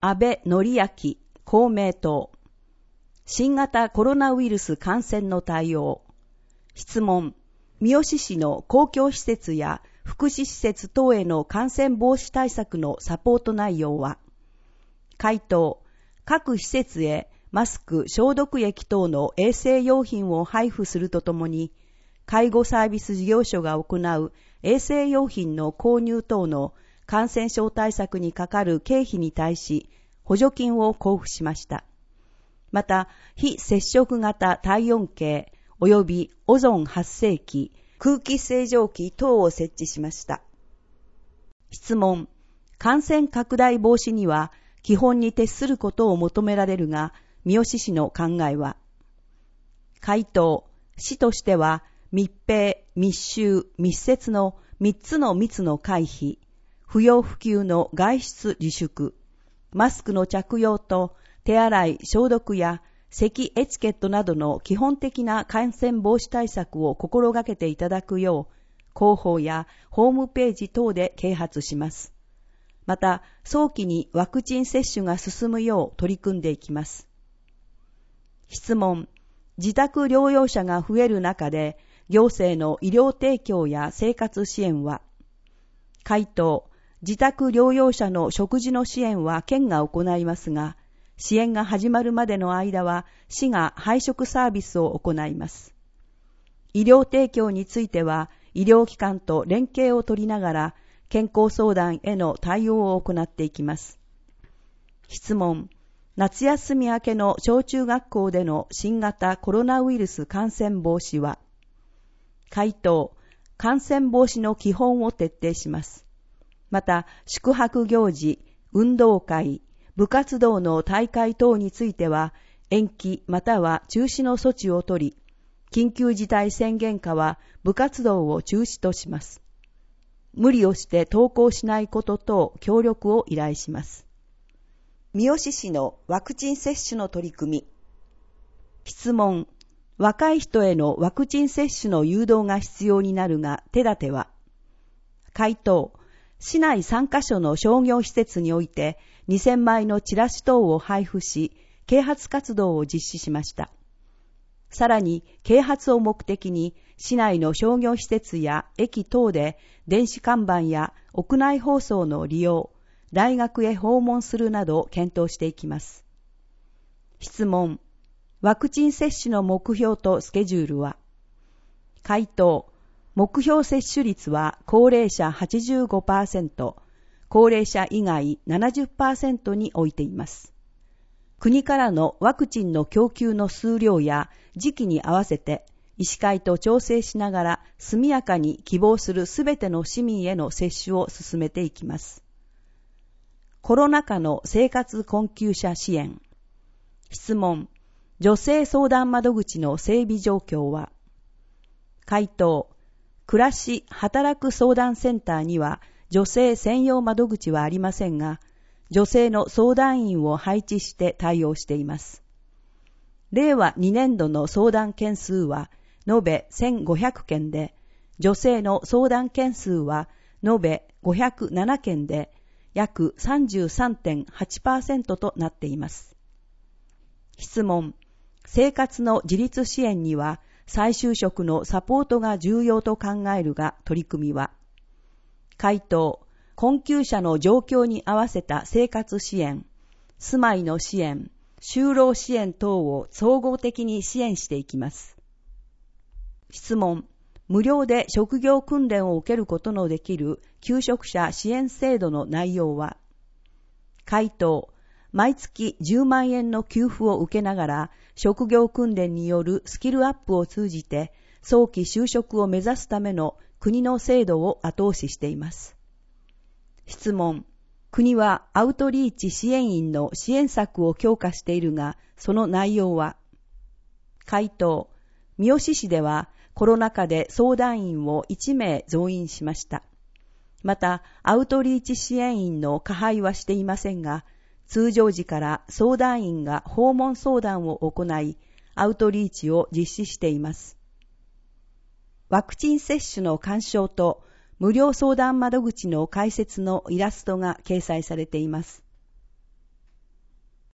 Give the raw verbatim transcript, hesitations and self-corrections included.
安倍典明、公明党。新型コロナウイルス感染の対応。質問。三好市の公共施設や福祉施設等への感染防止対策のサポート内容は。回答。各施設へマスク、消毒液等の衛生用品を配布するとともに、介護サービス事業所が行う衛生用品の購入等の感染症対策にかかる経費に対し補助金を交付しました。また、非接触型体温計及びオゾン発生器、空気清浄機等を設置しました。質問。感染拡大防止には基本に徹することを求められるが、三好市の考えは。回答。市としては密閉、密集、密接のみっつの密の回避、不要不急の外出自粛、マスクの着用と手洗い、消毒や咳エチケットなどの基本的な感染防止対策を心がけていただくよう、広報やホームページ等で啓発します。また、早期にワクチン接種が進むよう取り組んでいきます。質問。自宅療養者が増える中で、行政の医療提供や生活支援は。回答。自宅療養者の食事の支援は県が行いますが、支援が始まるまでの間は市が配食サービスを行います。医療提供については、医療機関と連携を取りながら、健康相談への対応を行っていきます。質問。夏休み明けの小中学校での新型コロナウイルス感染防止は。回答。感染防止の基本を徹底します。また、宿泊行事、運動会、部活動の大会等については、延期または中止の措置を取り、緊急事態宣言下は部活動を中止とします。無理をして登校しないことと協力を依頼します。三好市のワクチン接種の取り組み。質問。若い人へのワクチン接種の誘導が必要になるが、手立ては。回答。市内さんカ所の商業施設においてにせんまいのチラシ等を配布し、啓発活動を実施しました。さらに、啓発を目的に、市内の商業施設や駅等で電子看板や屋内放送の利用、大学へ訪問するなど検討していきます。質問。ワクチン接種の目標とスケジュールは。回答。目標接種率は高齢者 はちじゅうごパーセント、高齢者以外 ななじゅっパーセント に置いています。国からのワクチンの供給の数量や時期に合わせて医師会と調整しながら速やかに希望するすべての市民への接種を進めていきます。コロナ禍の生活困窮者支援。質問。女性相談窓口の整備状況は。回答。暮らし働く相談センターには女性専用窓口はありませんが、女性の相談員を配置して対応しています。れいわにねんどの相談件数は延べせんごひゃくけんで、女性の相談件数は延べごひゃくななけんで、約 さんじゅうさんてんはちパーセント となっています。質問。生活の自立支援には再就職のサポートが重要と考えるが、取り組みは。回答。困窮者の状況に合わせた生活支援、住まいの支援、就労支援等を総合的に支援していきます。質問。無料で職業訓練を受けることのできる求職者支援制度の内容は。回答。毎月じゅうまんえんの給付を受けながら、職業訓練によるスキルアップを通じて、早期就職を目指すための国の制度を後押ししています。質問。国はアウトリーチ支援員の支援策を強化しているが、その内容は。回答。三好市ではコロナ禍で相談員をいちめい増員しました。また、アウトリーチ支援員の加配はしていませんが、通常時から相談員が訪問相談を行い、アウトリーチを実施しています。ワクチン接種の勧奨と無料相談窓口の開設のイラストが掲載されています。